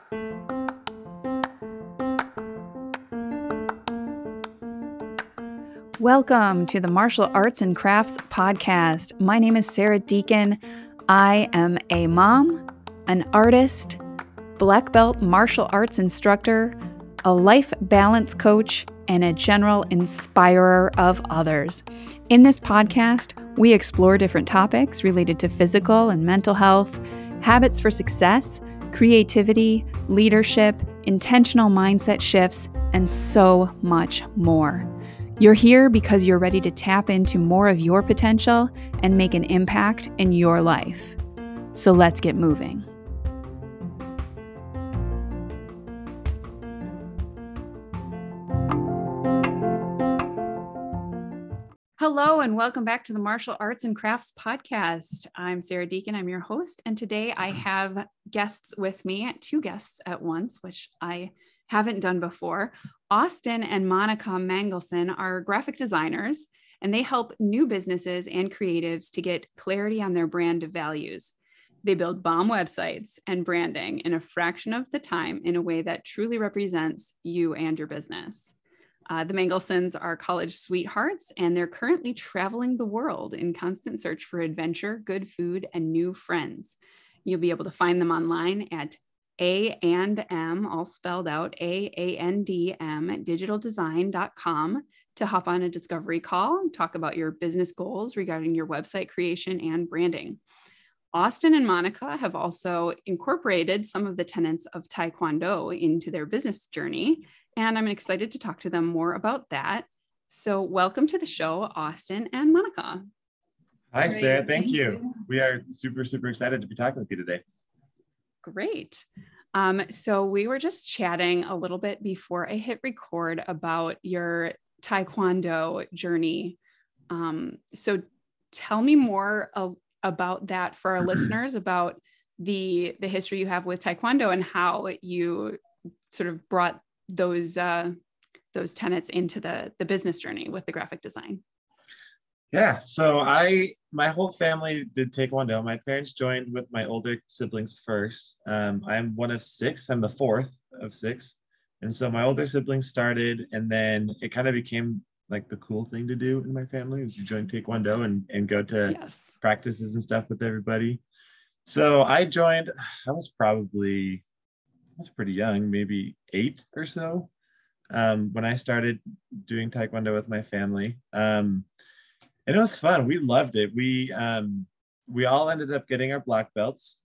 Welcome to the Martial Arts and Crafts podcast. My name is Sarah Deacon. I am a mom, an artist, black belt martial arts instructor, a life balance coach, and a general inspirer of others. In this podcast, we explore different topics related to physical and mental health, habits for success, creativity, leadership, intentional mindset shifts, and so much more. You're here because you're ready to tap into more of your potential and make an impact in your life. So let's get moving. Hello, and welcome back to the Martial Arts and Crafts podcast. I'm Sarah Deacon. I'm your host. And today I have guests with me, two guests at once, which I haven't done before. Austin and Monica Mangelson are graphic designers, and they help new businesses and creatives to get clarity on their brand values. They build bomb websites and branding in a fraction of the time in a way that truly represents you and your business. The Mangelsons are college sweethearts, and they're currently traveling the world in constant search for adventure, good food, and new friends. You'll be able to find them online at A&M, all spelled out, AANDM, digitaldesign.com, to hop on a discovery call and talk about your business goals regarding your website creation and branding. Austin and Monica have also incorporated some of the tenets of Taekwondo into their business journey, and I'm excited to talk to them more about that. So welcome to the show, Austin and Monica. Hi, Sarah. Thank you. We are super excited to be talking with you today. Great. So we were just chatting a little bit before I hit record about your Taekwondo journey. So tell me more about that for our listeners, about the history you have with Taekwondo and how you sort of brought those tenets into the business journey with the graphic design. Yeah, so my whole family did Taekwondo. My parents joined with my older siblings first. I'm one of six. I'm the fourth of six. And so my older siblings started, and then it kind of became like the cool thing to do in my family was to join Taekwondo and go to practices and stuff with everybody. So I joined, I was pretty young, maybe 8 or so, when I started doing Taekwondo with my family. And it was fun. We loved it. We all ended up getting our black belts.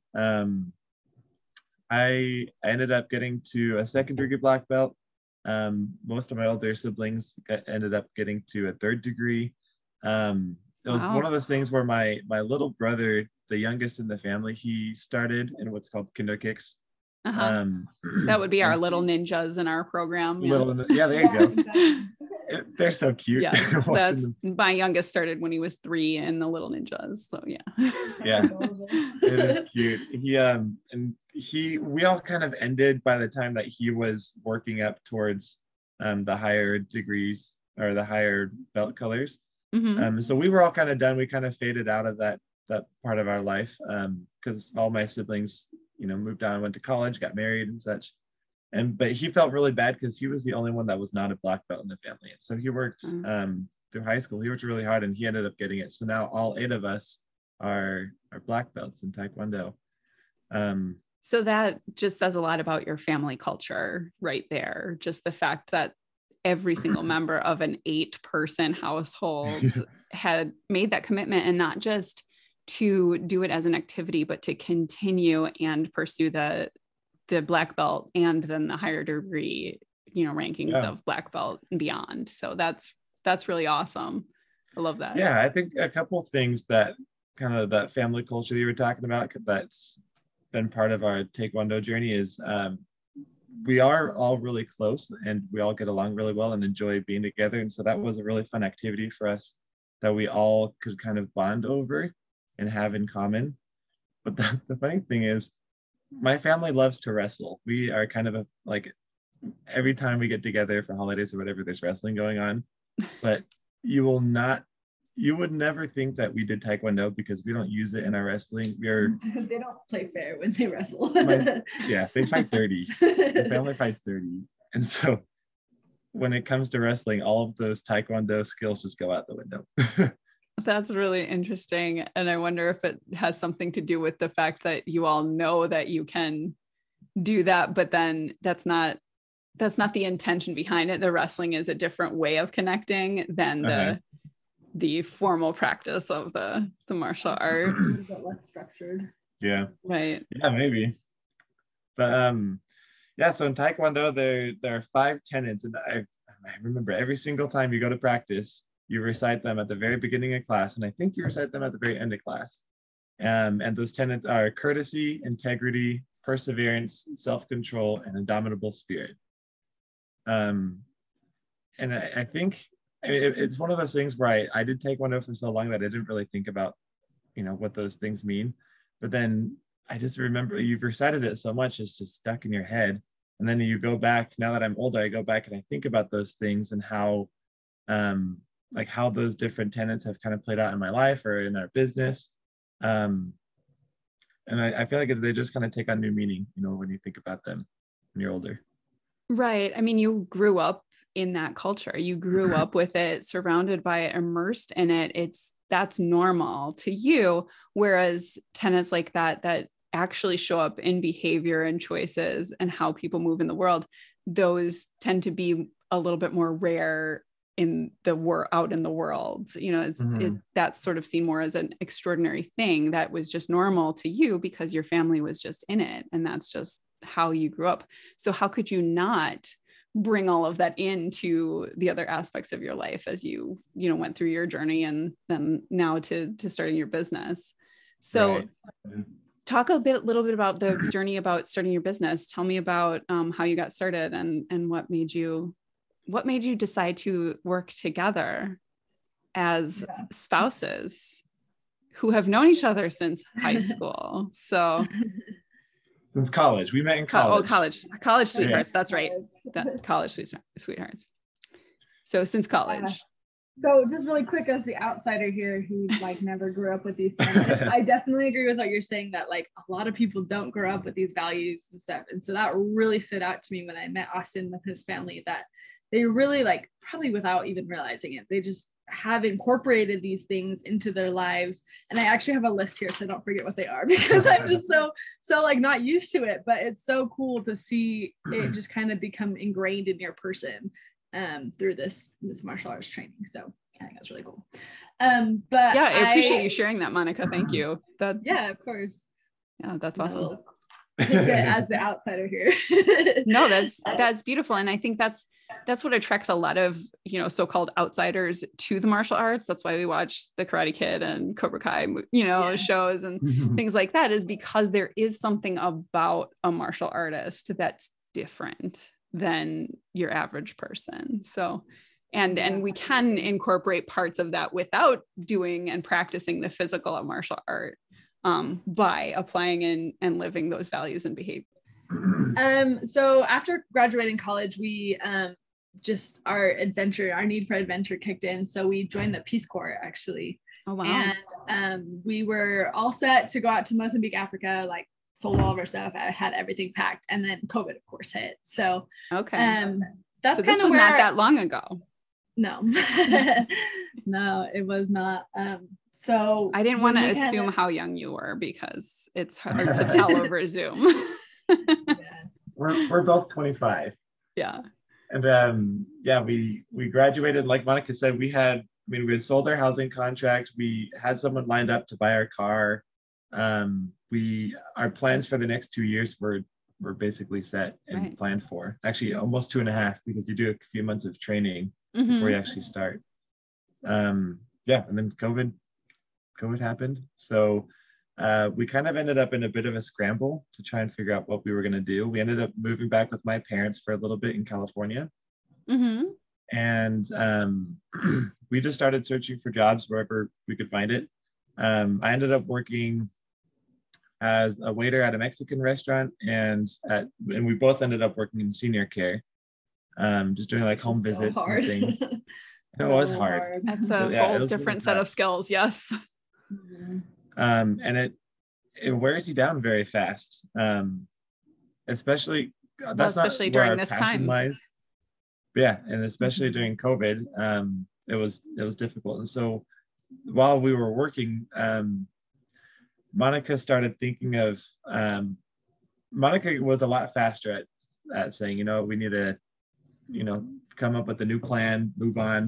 I ended up getting to a second degree black belt. Most of my older siblings ended up getting to a third degree. It was one of those things where my little brother, the youngest in the family, he started in what's called Kinder Kicks. That would be our little ninjas in our program. Yeah, there you go. They're so cute. Yeah, that's my youngest started when he was 3 in the Little Ninjas. So yeah, it is cute. We all kind of ended by the time that he was working up towards the higher degrees or the higher belt colors. So we were all kind of done. We kind of faded out of that part of our life because all my siblings, moved on, went to college, got married and such. But he felt really bad because he was the only one that was not a black belt in the family. And so he worked through high school. He worked really hard and he ended up getting it. So now all 8 of us are black belts in Taekwondo. So that just says a lot about your family culture right there. Just the fact that every single member of an 8-person household had made that commitment, and not just to do it as an activity, but to continue and pursue the black belt and then the higher degree, rankings of black belt and beyond. So that's really awesome. I love that. Yeah. I think a couple of things that kind of that family culture that you were talking about, that's been part of our Taekwondo journey is, we are all really close and we all get along really well and enjoy being together. And so that was a really fun activity for us that we all could kind of bond over and have in common. But the funny thing is, my family loves to wrestle. We are kind of every time we get together for holidays or whatever, there's wrestling going on, but you will not you would never think that we did Taekwondo because we don't use it in our wrestling. We're They don't play fair when they wrestle. Yeah, they fight dirty. The family fights dirty. And so when it comes to wrestling, all of those Taekwondo skills just go out the window. That's really interesting. And I wonder if it has something to do with the fact that you all know that you can do that, but then that's not the intention behind it. The wrestling is a different way of connecting than the formal practice of the martial art. A little bit less structured. Yeah. Right. Yeah, maybe. But yeah, so in Taekwondo there are 5 tenets, and I remember every single time you go to practice, you recite them at the very beginning of class, and I think you recite them at the very end of class. And those tenets are courtesy, integrity, perseverance, self-control, and indomitable spirit. And I think it's one of those things where I did Taekwondo for so long that I didn't really think about, what those things mean. But then I just remember you've recited it so much, it's just stuck in your head. And then you go back, now that I'm older, I go back and I think about those things and how, how those different tenets have kind of played out in my life or in our business. And I feel like they just kind of take on new meaning, when you think about them when you're older. Right. I mean, you grew up in that culture. You grew up with it, surrounded by it, immersed in it. That's normal to you. Whereas tenets like that actually show up in behavior and choices and how people move in the world, those tend to be a little bit more rare out in the world. That's sort of seen more as an extraordinary thing that was just normal to you because your family was just in it. And that's just how you grew up. So how could you not bring all of that into the other aspects of your life as you went through your journey and then now to starting your business? So right. Talk a little bit about the journey about starting your business. Tell me about how you got started and what made you decide to work together as spouses who have known each other since high school. So since college, we met in college. College sweethearts. Yeah. That's right. College sweethearts. So since college. So just really quick, as the outsider here who never grew up with these things, I definitely agree with what you're saying, that a lot of people don't grow up with these values and stuff. And so that really stood out to me when I met Austin with his family, that they really probably without even realizing it, they just have incorporated these things into their lives. And I actually have a list here, so I don't forget what they are, because I'm just so not used to it, but it's so cool to see it just kind of become ingrained in your person through this martial arts training. So I think that's really cool. But yeah, I appreciate you sharing that, Monica. Thank you. Yeah, of course. Yeah, that's awesome. As the outsider here. No, that's beautiful. And I think that's what attracts a lot of, so-called outsiders to the martial arts. That's why we watch the Karate Kid and Cobra Kai, shows and things like that, is because there is something about a martial artist that's different than your average person. So, and we can incorporate parts of that without doing and practicing the physical of martial art. By applying and living those values and behavior. So after graduating college, we our need for adventure kicked in. So we joined the Peace Corps, actually. Oh, wow. And we were all set to go out to Mozambique, Africa, sold all of our stuff. I had everything packed. And then COVID, of course, hit. So okay. That's so this was not that long ago. No, no, it was not. So I didn't want to assume how young you were because it's hard to tell over Zoom. We're both 25. Yeah. And we graduated, like Monica said, we had sold our housing contract. We had someone lined up to buy our car. Our plans for the next 2 years were basically set and planned for. Actually, almost 2.5, because you do a few months of training before you actually start. And then COVID happened. So we kind of ended up in a bit of a scramble to try and figure out what we were going to do. We ended up moving back with my parents for a little bit in California. And we just started searching for jobs wherever we could find it. I ended up working as a waiter at a Mexican restaurant, and we both ended up working in senior care, just doing home visits and things. It was hard. That's a whole different set of skills. Yes. Mhm. And it wears you down very fast. Especially that's especially not where during our this passion time. lies. Yeah, and especially during COVID, it was difficult. And so while we were working, Monica started thinking of Monica was a lot faster at saying, we need to, come up with a new plan, move on,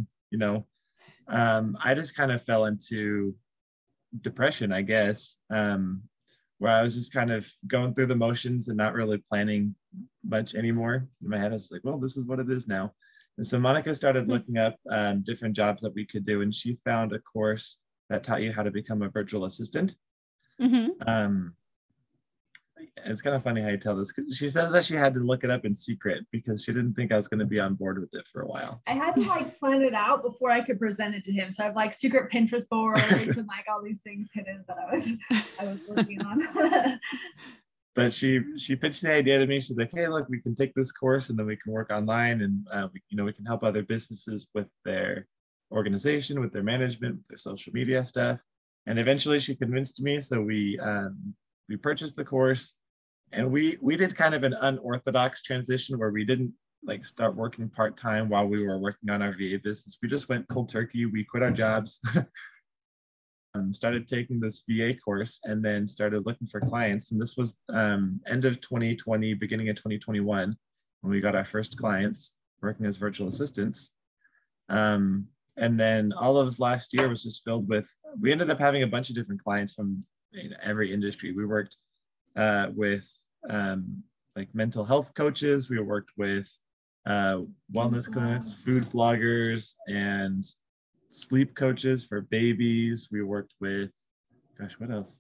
I just kind of fell into depression, I guess, where I was just kind of going through the motions and not really planning much anymore. In my head, I was like, well, this is what it is now. And so Monica started looking up different jobs that we could do. And she found a course that taught you how to become a virtual assistant. Mm-hmm. It's kind of funny how you tell this. She says that she had to look it up in secret because she didn't think I was going to be on board with it for a while. I had to plan it out before I could present it to him. So I have secret Pinterest boards and all these things hidden that I was working on. But she pitched the idea to me. She's like, hey, look, we can take this course and then we can work online and we can help other businesses with their organization, with their management, with their social media stuff. And eventually she convinced me. So we purchased the course, and we did kind of an unorthodox transition where we didn't start working part-time while we were working on our VA business. We just went cold turkey. We quit our jobs, started taking this VA course, and then started looking for clients. And this was end of 2020, beginning of 2021, when we got our first clients working as virtual assistants. And then all of last year was just filled with, we ended up having a bunch of different clients from every industry. We worked with mental health coaches. We worked with wellness clinics, food bloggers, and sleep coaches for babies. We worked with, what else?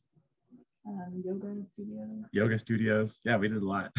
Yoga studios. Yeah, we did a lot.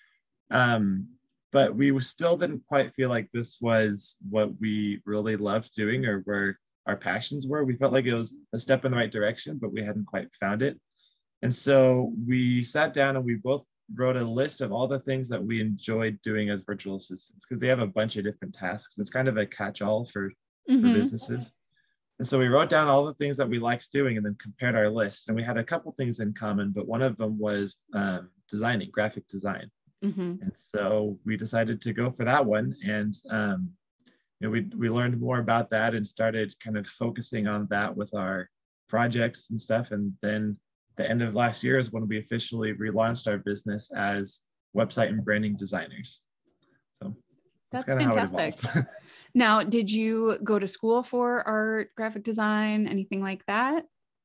But we still didn't quite feel like this was what we really loved doing or where our passions were. We felt like it was a step in the right direction, but we hadn't quite found it. And so we sat down and we both wrote a list of all the things that we enjoyed doing as virtual assistants, because they have a bunch of different tasks. It's kind of a catch-all for businesses. And so we wrote down all the things that we liked doing and then compared our lists. And we had a couple things in common, but one of them was designing, graphic design. And so we decided to go for that one. And we learned more about that and started kind of focusing on that with our projects and stuff. And then the end of last year is when we officially relaunched our business as website and branding designers. So that's fantastic. Now, did you go to school for art, graphic design, anything like that?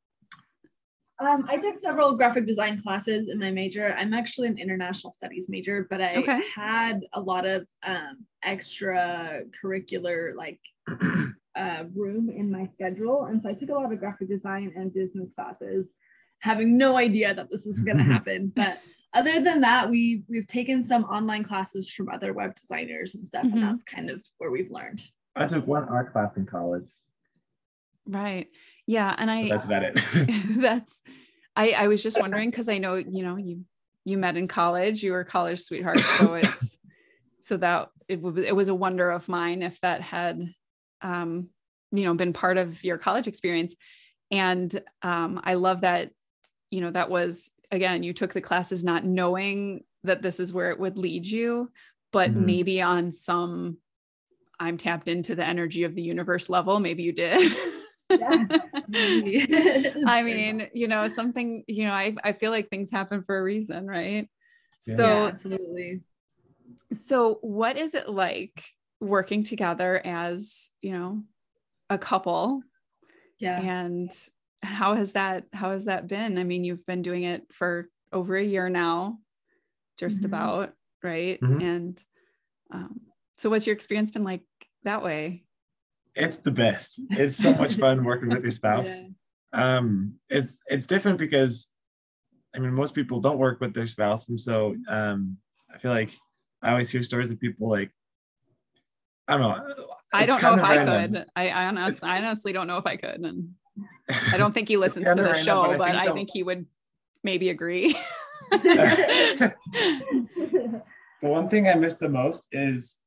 I took several graphic design classes in my major. I'm actually an international studies major, but I had a lot of extracurricular room in my schedule. And so I took a lot of graphic design and business classes, having no idea that this was going to happen. But other than that, we've taken some online classes from other web designers and stuff. And that's kind of where we've learned. I took one art class in college. Right. Yeah. And that's about it. I was just wondering, because I know, you met in college, you were college sweethearts. So it was a wonder of mine if that had, been part of your college experience. And I love that, that was, again, you took the classes not knowing that this is where it would lead you, but maybe on some, I'm tapped into the energy of the universe level. Maybe you did. Yeah. I mean, something, I feel like things happen for a reason, right? Yeah. So yeah, absolutely. So what is it like working together as, a couple? Yeah. And how has that been? I mean, you've been doing it for over a year now, just about, right? And so what's your experience been like that way? It's the best. It's so much fun working with your spouse. Yeah. It's different because, most people don't work with their spouse. And so I feel like I always hear stories of people I don't know. I don't know if I could. I honestly don't know if I could. And I don't think he listens to the show, but I think he would maybe agree. The one thing I miss the most is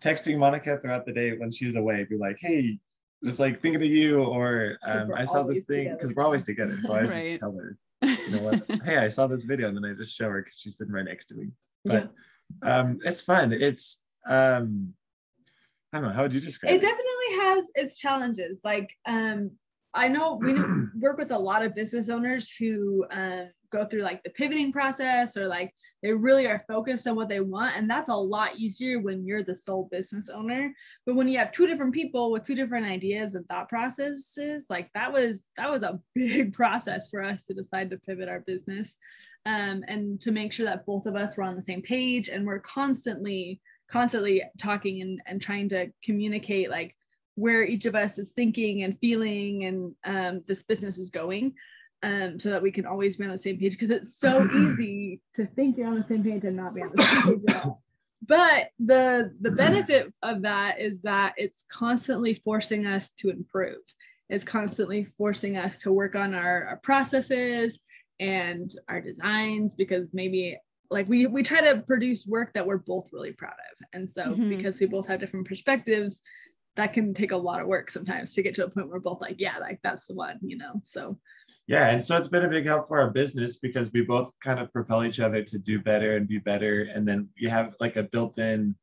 texting Monica throughout the day when she's away, be like, hey, just like thinking of you, or I saw this thing, because we're always together. So I just tell her, you know what, hey, I saw this video, and then I just show her because she's sitting right next to me. But it's fun. It's I don't know, how would you describe it? It definitely has its challenges. Like I know we work with a lot of business owners who go through like the pivoting process, or like they really are focused on what they want. And that's a lot easier when you're the sole business owner. But when you have two different people with two different ideas and thought processes, like that was a big process for us to decide to pivot our business, and to make sure that both of us were on the same page, and we're constantly talking and trying to communicate like where each of us is thinking and feeling, and this business is going, so that we can always be on the same page, because it's so easy to think you're on the same page and not be on the same page at all. But the benefit of that is that it's constantly forcing us to improve. It's constantly forcing us to work on our processes and our designs, because maybe like we try to produce work that we're both really proud of. And so because we both have different perspectives, that can take a lot of work sometimes to get to a point where we're both like, yeah, like that's the one, you know? So yeah, and so it's been a big help for our business, because we both kind of propel each other to do better and be better. And then you have like a built-in,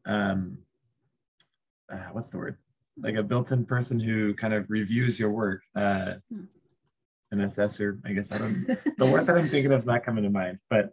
what's the word? Like a built-in person who kind of reviews your work. An assessor, I guess. The word that I'm thinking of is not coming to mind, but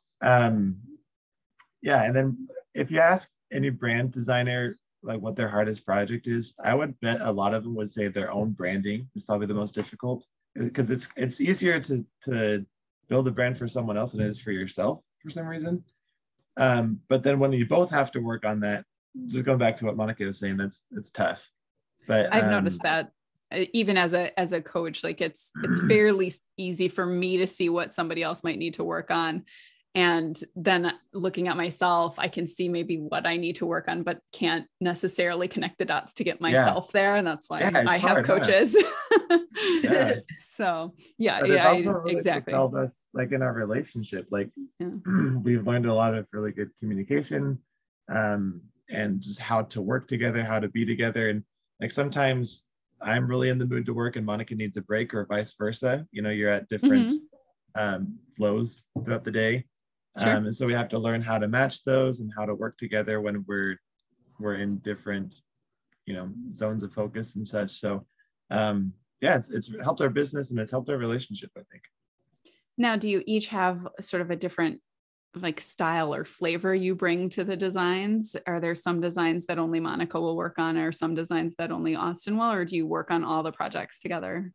yeah. And then if you ask any brand designer like what their hardest project is, I would bet a lot of them would say their own branding is probably the most difficult, because it's easier to build a brand for someone else than it is for yourself for some reason. But then when you both have to work on that, just going back to what Monica was saying, it's tough. But I've noticed that even as a coach, like it's fairly easy for me to see what somebody else might need to work on. And then looking at myself, I can see maybe what I need to work on, but can't necessarily connect the dots to get myself there. And that's why I have coaches. Yeah. So yeah, but yeah, it's also really exactly. propelled us like in our relationship. Like we've learned a lot of really good communication, and just how to work together, how to be together. And like sometimes I'm really in the mood to work and Monica needs a break, or vice versa. You know, you're at different flows throughout the day. Sure. And so we have to learn how to match those and how to work together when we're in different, you know, zones of focus and such. So yeah, it's helped our business and it's helped our relationship, I think. Now, do you each have sort of a different like style or flavor you bring to the designs? Are there some designs that only Monica will work on, or some designs that only Austin will, or do you work on all the projects together?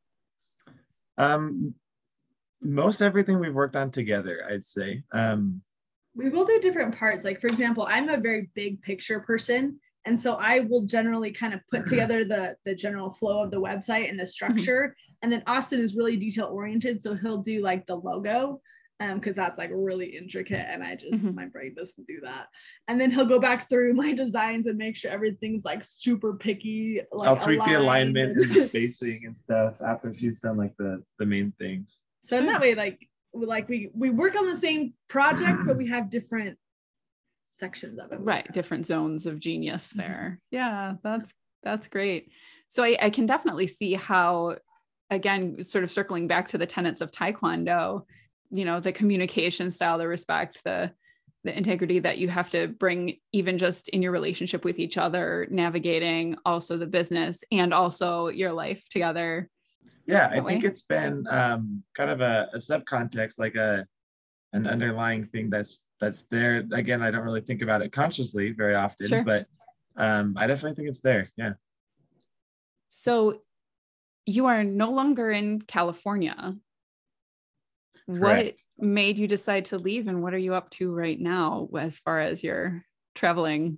Most everything we've worked on together, I'd say. We will do different parts. Like, for example, I'm a very big picture person. And so I will generally kind of put together the general flow of the website and the structure. And then Austin is really detail oriented. So he'll do like the logo, because that's like really intricate. And I just, my brain doesn't do that. And then he'll go back through my designs and make sure everything's like super picky. Like I'll tweak the alignment and the spacing and stuff after she's done like the main things. So in that way, we work on the same project, but we have different sections of it. Right. Different zones of genius there. Yeah, that's great. So I can definitely see how, again, sort of circling back to the tenets of Taekwondo, you know, the communication style, the respect, the integrity that you have to bring, even just in your relationship with each other, navigating also the business and also your life together. Yeah, I think it's been kind of a subcontext, like an underlying thing that's there. Again, I don't really think about it consciously very often, but I definitely think it's there. Yeah. So you are no longer in California. Correct. What made you decide to leave, and what are you up to right now as far as your traveling?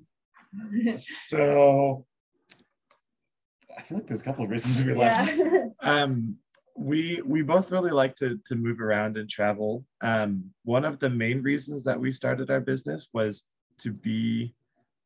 So I feel like there's a couple of reasons we left. We both really like to move around and travel. One of the main reasons that we started our business was to be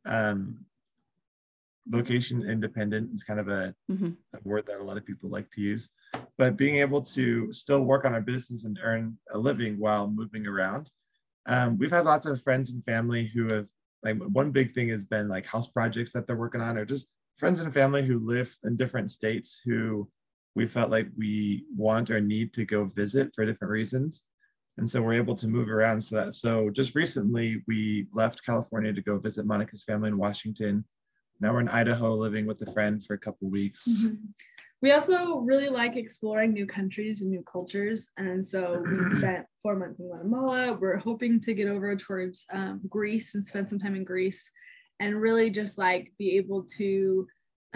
location independent. It's kind of a word that a lot of people like to use, but being able to still work on our business and earn a living while moving around. We've had lots of friends and family who have like one big thing has been like house projects that they're working on, or just friends and family who live in different states who we felt like we want or need to go visit for different reasons. And so we're able to move around. So just recently we left California to go visit Monica's family in Washington. Now we're in Idaho living with a friend for a couple weeks. Mm-hmm. We also really like exploring new countries and new cultures. And so we spent 4 months in Guatemala. We're hoping to get over towards Greece and spend some time in Greece and really just like be able to,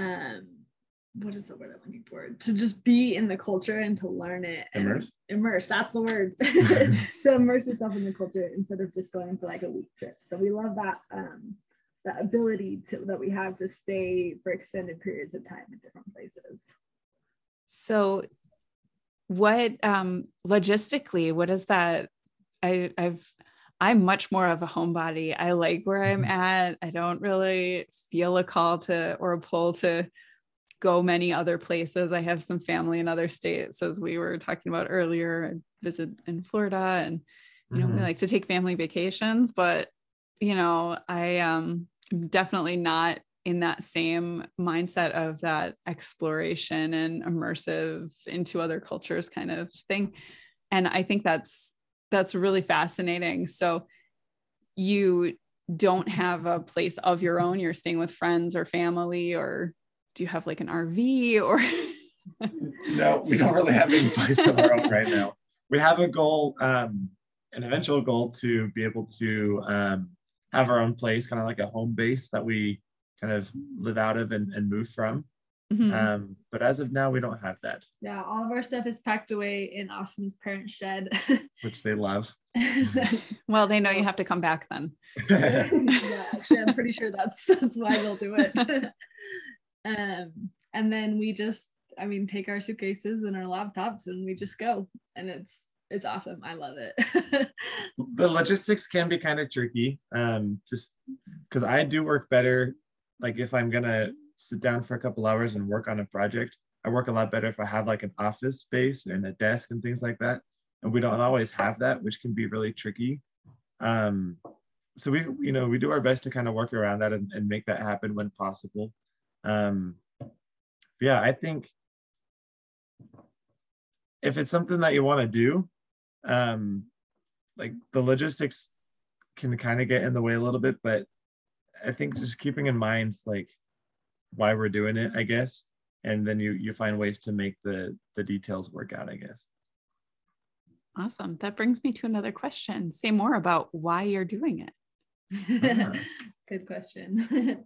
what is the word I'm looking for? To just be in the culture and to learn it. Immerse, that's the word. To immerse yourself in the culture instead of just going for like a week trip. So we love that. That ability that we have to stay for extended periods of time in different places. So what logistically, what is that? I'm much more of a homebody. I like where I'm at. I don't really feel a call to or a pull to go many other places. I have some family in other states, as we were talking about earlier. I visit in Florida, and we like to take family vacations, but I am definitely not in that same mindset of that exploration and immersive into other cultures kind of thing. And I think that's really fascinating. So you don't have a place of your own, you're staying with friends or family, or do you have like an RV or? No, we don't really have any place of our own right now. We have a goal, an eventual goal to be able to have our own place, kind of like a home base that we kind of live out of and move from. Mm-hmm. But as of now, we don't have that. Yeah, all of our stuff is packed away in Austin's parents' shed. Which they love. Well, they know you have to come back then. Yeah, actually, I'm pretty sure that's why they'll do it. And then we just, take our suitcases and our laptops and we just go. And it's awesome. I love it. The logistics can be kind of tricky, just because I do work better. Like if I'm going to sit down for a couple hours and work on a project, I work a lot better if I have like an office space and a desk and things like that. And we don't always have that, which can be really tricky. So we do our best to kind of work around that and make that happen when possible. Yeah, I think if it's something that you want to do, like the logistics can kind of get in the way a little bit, but I think just keeping in mind like why we're doing it, I guess, and then you find ways to make the details work out, I guess. Awesome. That brings me to another question. Say more about why you're doing it. Good question.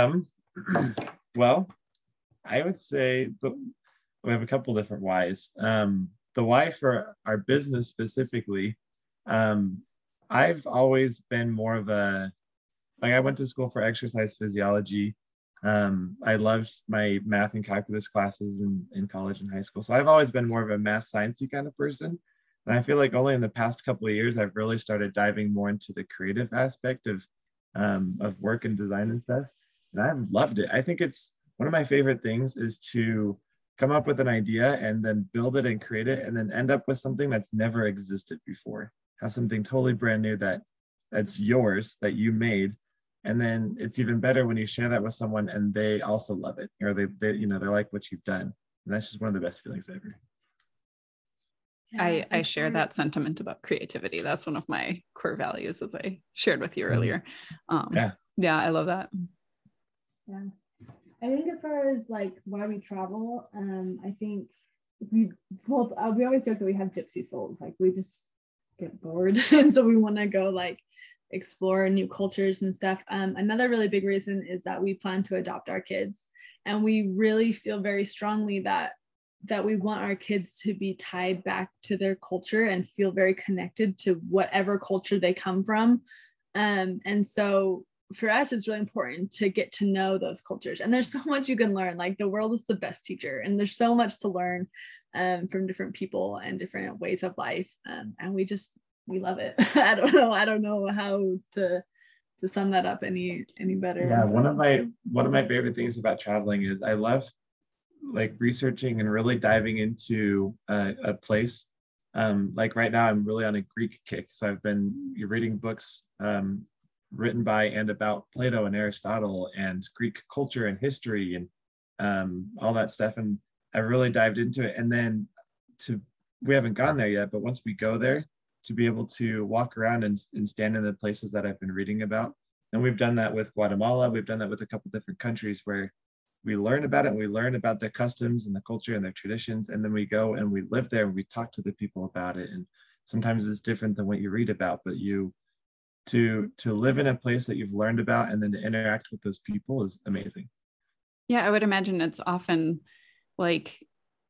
Well, I would say we have a couple different whys. The why for our business specifically, I've always been more of I went to school for exercise physiology. I loved my math and calculus classes in college and high school. So I've always been more of a math sciencey kind of person. And I feel like only in the past couple of years, I've really started diving more into the creative aspect of work and design and stuff. And I've loved it. I think it's one of my favorite things is to come up with an idea and then build it and create it and then end up with something that's never existed before. Have something totally brand new that's yours, that you made. And then it's even better when you share that with someone and they also love it, or they like what you've done. And that's just one of the best feelings ever. Yeah, I share that sentiment about creativity. That's one of my core values, as I shared with you earlier. Yeah, I love that. Yeah. I think as far as like why we travel, I think we always joke that we have gypsy souls. Like we just get bored. And so we want to go like explore new cultures and stuff. Another really big reason is that we plan to adopt our kids. And we really feel very strongly that we want our kids to be tied back to their culture and feel very connected to whatever culture they come from. And so for us, it's really important to get to know those cultures. And there's so much you can learn. Like the world is the best teacher, and there's so much to learn from different people and different ways of life. And we love it. I don't know how to sum that up any better. Yeah, one of my favorite things about traveling is I love like researching and really diving into a place. Like right now I'm really on a Greek kick, so I've been reading books written by and about Plato and Aristotle and Greek culture and history and all that stuff. And I really dived into it. And then we haven't gone there yet, but once we go there, to be able to walk around and stand in the places that I've been reading about. And we've done that with Guatemala. We've done that with a couple different countries where we learn about it and we learn about their customs and the culture and their traditions. And then we go and we live there and we talk to the people about it. And sometimes it's different than what you read about, but to live in a place that you've learned about and then to interact with those people is amazing. Yeah, I would imagine it's often like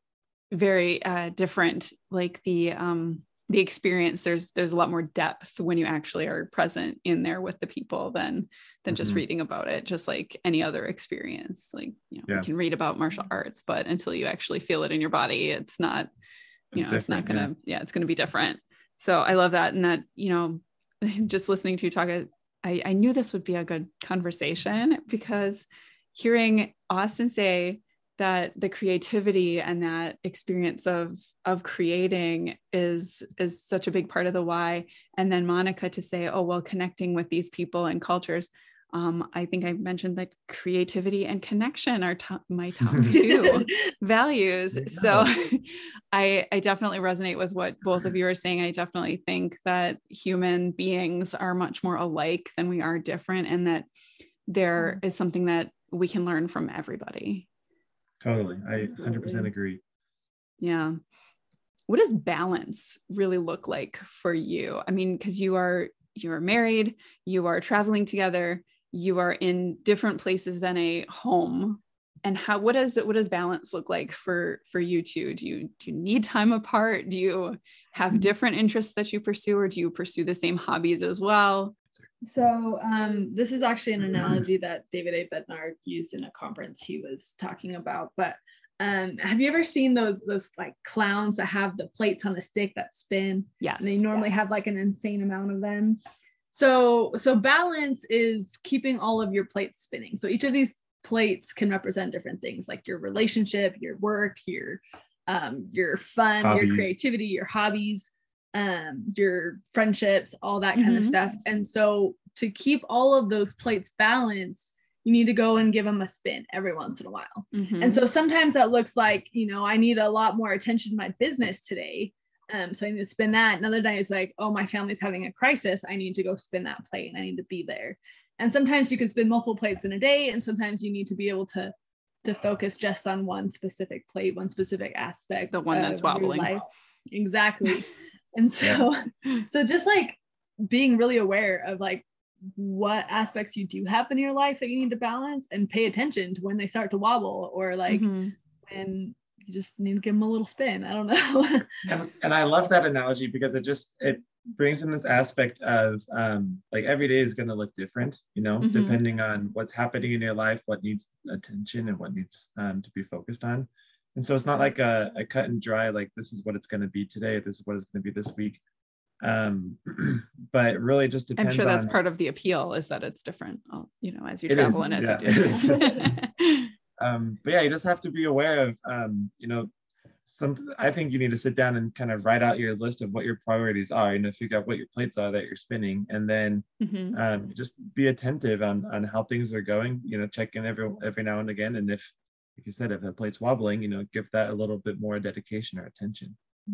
very different, like the experience, there's a lot more depth when you actually are present in there with the people than just reading about it, just like any other experience. Like, you know, you can read about martial arts, but until you actually feel it in your body, it's not, it's not gonna, it's gonna be different. So I love that. And that, you know, just listening to you talk, I knew this would be a good conversation, because hearing Austin say that the creativity and that experience of creating is such a big part of the why. And then Monica to say, oh, well, connecting with these people and cultures. I think I mentioned that creativity and connection are my top two values. So I definitely resonate with what both of you are saying. I definitely think that human beings are much more alike than we are different, and that there is something that we can learn from everybody. Totally. I 100% agree. Yeah. What does balance really look like for you? I mean, because you are married, you are traveling together, you are in different places than a home. And what does balance look like for you two? Do you need time apart? Do you have different interests that you pursue, or do you pursue the same hobbies as well? So this is actually an analogy that David A. Bednar used in a conference he was talking about. But have you ever seen those like clowns that have the plates on a stick that spin? Yes. And they normally have like an insane amount of them. So balance is keeping all of your plates spinning. So each of these plates can represent different things, like your relationship, your work, your fun, hobbies, your creativity, your hobbies, your friendships, all that kind of stuff. And so to keep all of those plates balanced, you need to go and give them a spin every once in a while. And so sometimes that looks like, you know, I need a lot more attention to my business today. So I need to spin that. Another day is like, oh, my family's having a crisis. I need to go spin that plate and I need to be there. And sometimes you can spin multiple plates in a day. And sometimes you need to be able to focus just on one specific plate, one specific aspect. The one that's wobbling. Life. Exactly. And so just like being really aware of like what aspects you do have in your life that you need to balance, and pay attention to when they start to wobble, or like when you just need to give them a little spin. I don't know. and I love that analogy, because it brings in this aspect of like every day is going to look different, you know, depending on what's happening in your life, what needs attention and what needs to be focused on. And so it's not like a cut and dry, like this is what it's going to be today, this is what it's going to be this week. But it really just depends. I'm sure that's part of the appeal, is that it's different, you know, as you travel and as you do. But yeah, you just have to be aware of, you know, I think you need to sit down and kind of write out your list of what your priorities are, you know, figure out what your plates are that you're spinning, and then just be attentive on how things are going, you know, check in every now and again. And if, like you said, if a plate's wobbling, you know, give that a little bit more dedication or attention.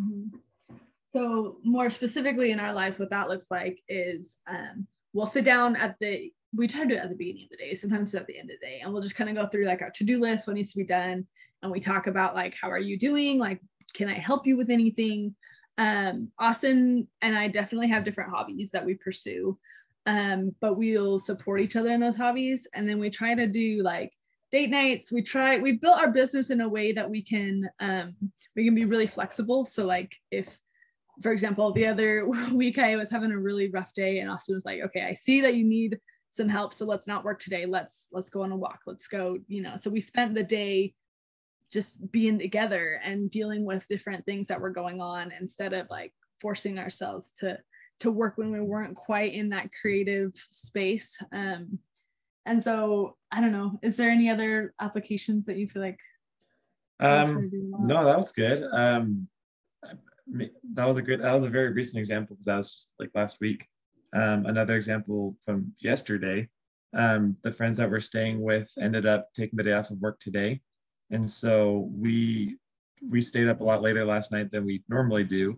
So more specifically in our lives, what that looks like is we'll sit down we try to do it at the beginning of the day, sometimes at the end of the day, and we'll just kind of go through like our to-do list, what needs to be done. And we talk about like, how are you doing? Like, can I help you with anything? Austin and I definitely have different hobbies that we pursue, but we'll support each other in those hobbies. And then we try to do like date nights. We built our business in a way that we can be really flexible. So like if, for example, the other week I was having a really rough day and Austin was like, okay, I see that you need some help, so let's not work today. Let's go on a walk. Let's go, you know. So we spent the day just being together and dealing with different things that were going on, instead of like forcing ourselves to work when we weren't quite in that creative space. And so I don't know, is there any other applications that you feel like no, that was good. That was a very recent example, because that was like last week. Another example from yesterday, the friends that we're staying with ended up taking the day off of work today. And so we stayed up a lot later last night than we normally do,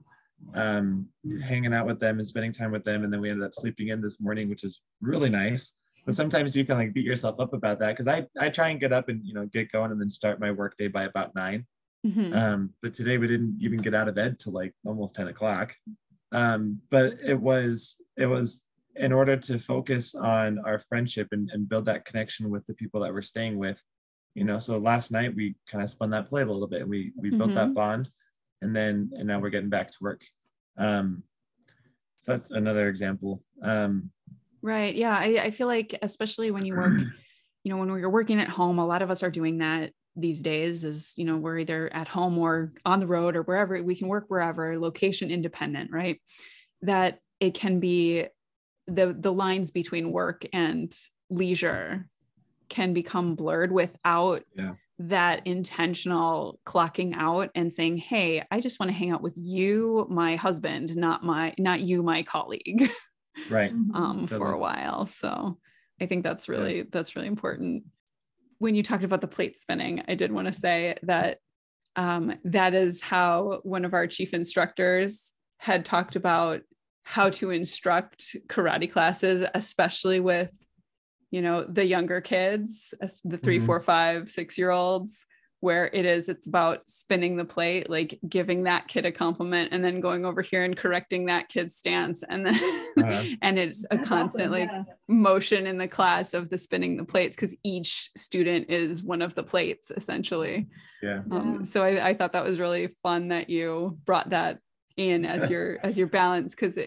hanging out with them and spending time with them. And then we ended up sleeping in this morning, which is really nice. But sometimes you can like beat yourself up about that, because I try and get up and, get going and then start my work day by about 9. But today we didn't even get out of bed till like almost 10 o'clock. But it was in order to focus on our friendship and build that connection with the people that we're staying with. So last night we kind of spun that plate a little bit. We built that bond, and now we're getting back to work. So that's another example. Right. Yeah. I feel like, especially when you work, when we're working at home, a lot of us are doing that these days. Is, we're either at home or on the road or wherever. We can work wherever, location independent, right? That it can be the lines between work and leisure can become blurred without that intentional clocking out and saying, hey, I just want to hang out with you, my husband, not you, my colleague. Right. For a while. So I think that's really important. When you talked about the plate spinning, I did want to say that that is how one of our chief instructors had talked about how to instruct karate classes, especially with, the younger kids, the 3, 4, 5, 6-year-olds, where it's about spinning the plate, like giving that kid a compliment and then going over here and correcting that kid's stance. And then, and it's a constant motion in the class of the spinning the plates, because each student is one of the plates essentially. So I thought that was really fun that you brought that in as your balance. Cause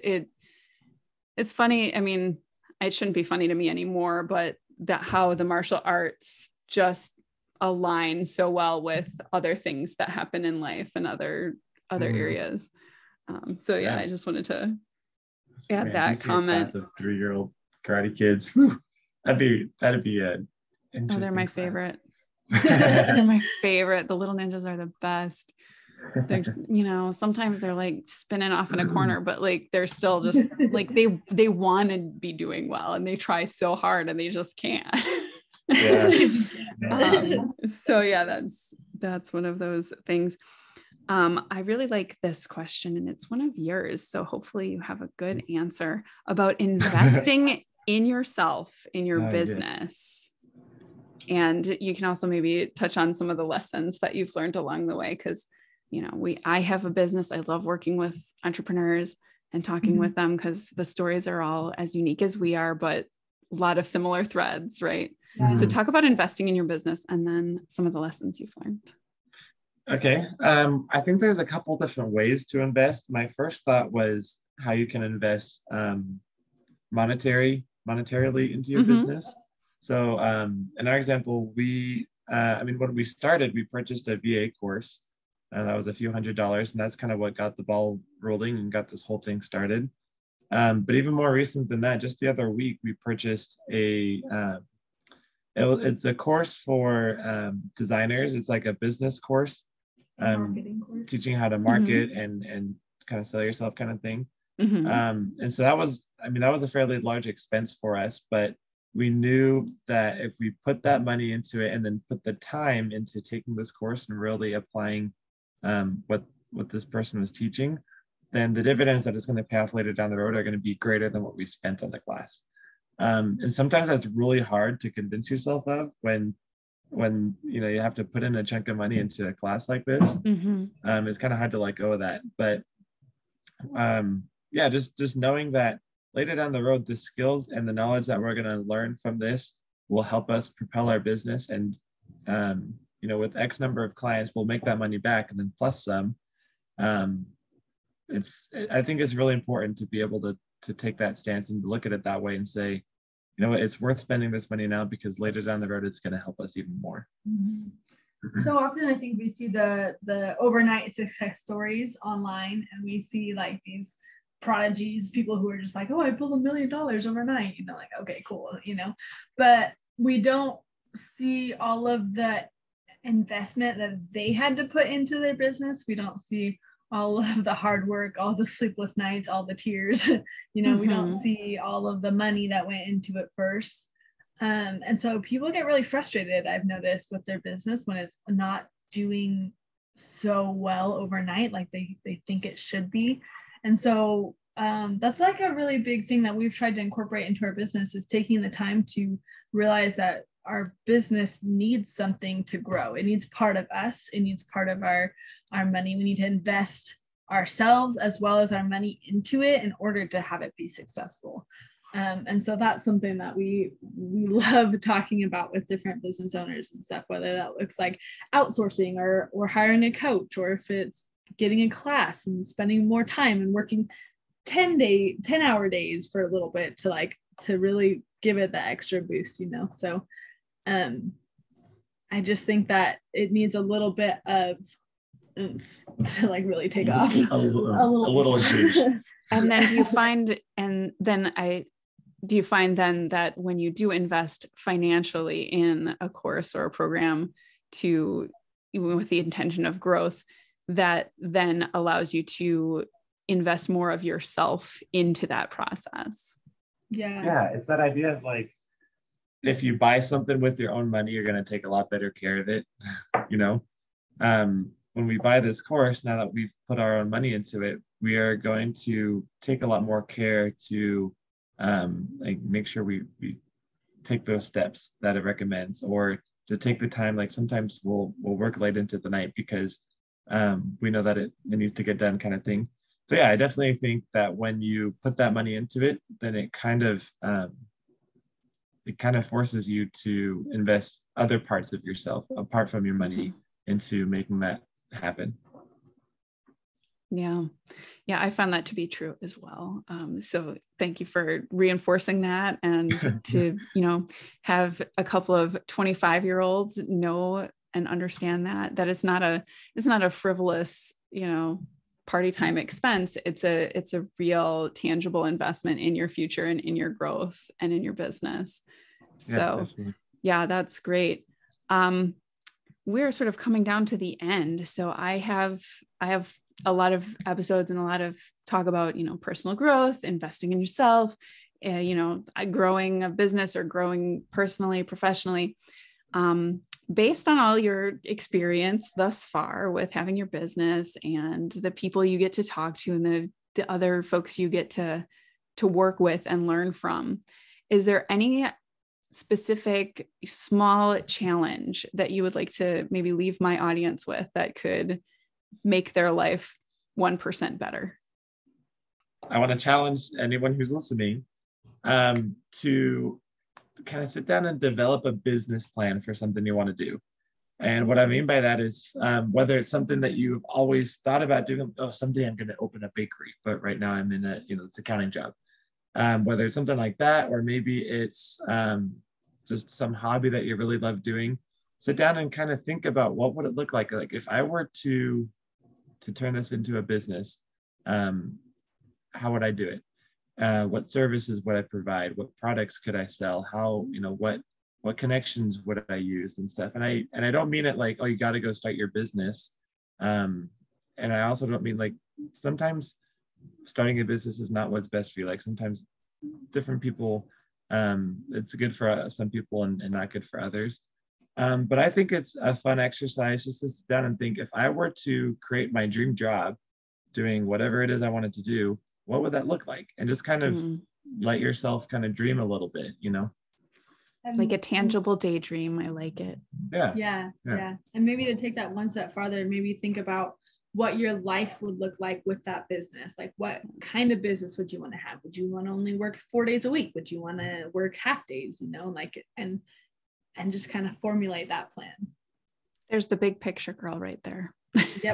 it's funny. I mean, it shouldn't be funny to me anymore, but that how the martial arts just align so well with other things that happen in life and other areas. I just wanted to add that comment. A class of 3-year-old karate kids. Whew, that'd be a interesting they're my class. favorite. They're my favorite. The little ninjas are the best. They're, sometimes they're like spinning off in a corner, but like they're still just like they want to be doing well and they try so hard and they just can't. That's one of those things. I really like this question, and it's one of yours, so hopefully you have a good answer about investing in yourself, in your business. Yes. And you can also maybe touch on some of the lessons that you've learned along the way, because I have a business. I love working with entrepreneurs and talking with them, because the stories are all as unique as we are, but a lot of similar threads, right? So talk about investing in your business and then some of the lessons you've learned. Okay. I think there's a couple different ways to invest. My first thought was how you can invest monetarily into your business. So in our example, when we started, we purchased a VA course. That was a few $100s, and that's kind of what got the ball rolling and got this whole thing started. But even more recent than that, just the other week, we purchased it's a course for designers. It's like a business course, marketing course, teaching how to market and kind of sell yourself kind of thing. And so that was a fairly large expense for us, but we knew that if we put that money into it and then put the time into taking this course and really applying what this person was teaching, then the dividends that it's going to pay off later down the road are going to be greater than what we spent on the class. And sometimes that's really hard to convince yourself of when you have to put in a chunk of money into a class like this. It's kind of hard to let go of that. But just knowing that later down the road, the skills and the knowledge that we're going to learn from this will help us propel our business. And with X number of clients, we'll make that money back and then plus some. I think it's really important to be able to take that stance and look at it that way and say, it's worth spending this money now, because later down the road, it's going to help us even more. So often I think we see the overnight success stories online, and we see like these prodigies, people who are just like, oh, I pulled $1 million overnight, like, okay, cool, but we don't see all of the investment that they had to put into their business. We don't see all of the hard work, all the sleepless nights, all the tears. We don't see all of the money that went into it first. And so people get really frustrated, I've noticed, with their business when it's not doing so well overnight like they think it should be. And so that's like a really big thing that we've tried to incorporate into our business, is taking the time to realize that our business needs something to grow. It needs part of us. It needs part of our money. We need to invest ourselves as well as our money into it in order to have it be successful. And so that's something that we love talking about with different business owners and stuff, whether that looks like outsourcing or hiring a coach, or if it's getting a class and spending more time and working 10-hour days for a little bit to really give it the extra boost, So I just think that it needs a little bit of oomph to like really take off. A little huge. And then do you find that when you do invest financially in a course or a program with the intention of growth, that then allows you to invest more of yourself into that process? Yeah, it's that idea of like, if you buy something with your own money, you're going to take a lot better care of it. When we buy this course, now that we've put our own money into it, we are going to take a lot more care to make sure we take those steps that it recommends, or to take the time. Like sometimes we'll work late into the night because we know that it needs to get done, kind of thing. So yeah, I definitely think that when you put that money into it, then it kind of forces you to invest other parts of yourself apart from your money into making that happen. Yeah, I found that to be true as well. So thank you for reinforcing that, and to have a couple of 25-year-olds know and understand that it's not a frivolous party time expense. It's a real tangible investment in your future and in your growth and in your business. So yeah, that's great. We're sort of coming down to the end. So I have a lot of episodes and a lot of talk about, personal growth, investing in yourself, growing a business or growing personally, professionally. Based on all your experience thus far with having your business and the people you get to talk to and the other folks you get to work with and learn from, is there any specific small challenge that you would like to maybe leave my audience with that could make their life 1% better? I want to challenge anyone who's listening to kind of sit down and develop a business plan for something you want to do. And what I mean by that is whether it's something that you've always thought about doing, someday I'm going to open a bakery, but right now I'm in it's accounting job. Whether it's something like that, or maybe it's just some hobby that you really love doing, sit down and kind of think about what would it look like if I were to turn this into a business, how would I do it? What services would I provide? What products could I sell? How, what connections would I use and stuff? And I don't mean it like, oh, you got to go start your business. And I also don't mean like, sometimes starting a business is not what's best for you. Like sometimes different people, it's good for some people and not good for others. But I think it's a fun exercise just to sit down and think, if I were to create my dream job doing whatever it is I wanted to do, what would that look like? And just kind of let yourself kind of dream a little bit, Like a tangible daydream. I like it. Yeah. And maybe to take that one step farther, maybe think about what your life would look like with that business. Like, what kind of business would you want to have? Would you want to only work 4 days a week? Would you want to work half days, and just kind of formulate that plan. There's the big picture girl right there. Yep.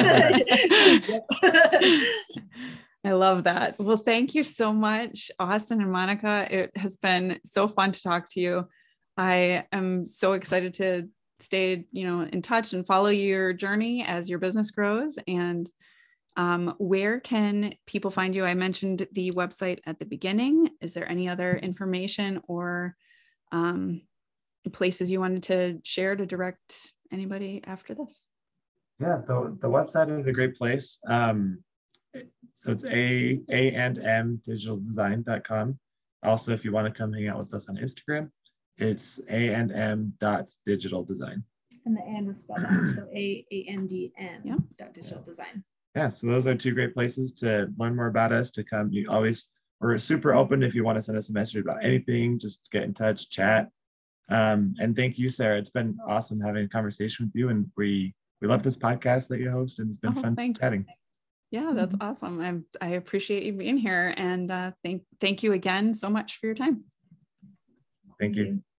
I love that. Well, thank you so much, Austin and Monica. It has been so fun to talk to you. I am so excited to stay, in touch and follow your journey as your business grows. And where can people find you? I mentioned the website at the beginning. Is there any other information or places you wanted to share to direct anybody after this? Yeah, the website is a great place. So it's A&M digitaldesign.com. Also, if you want to come hang out with us on Instagram, it's A&M.digitaldesign. And the and is spelled out. So AANDM Yeah. .digital design. Yeah, so those are two great places to learn more about us, to come. We're super open if you want to send us a message about anything, just get in touch, chat. And thank you, Sarah. It's been awesome having a conversation with you. And we love this podcast that you host, and it's been fun chatting. Yeah, that's awesome. I appreciate you being here, and thank you again so much for your time. Thank you.